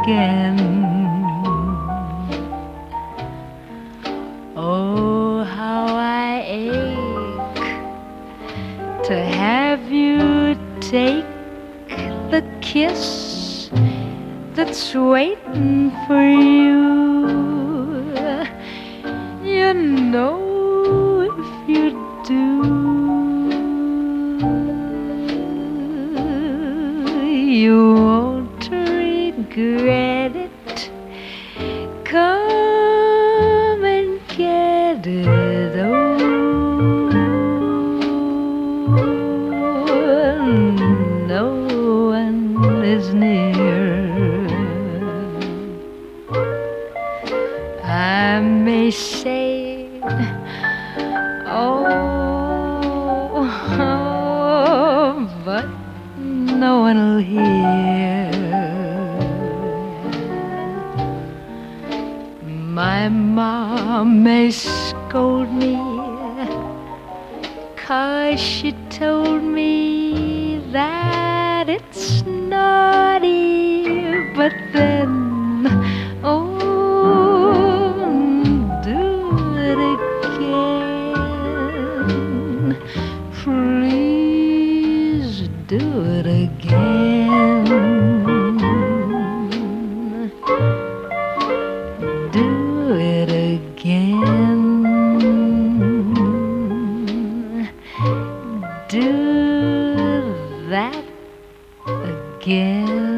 again. Oh, how I ache to have you take the kiss that's waiting for you. You know if you do, you won't regret it. Come and get it. Oh, no one is near. I may say, oh, but no one will hear. My mom may scold me 'cause she told me that it's naughty, but then, oh, do it again. Please do it again. Do it again. Do that again.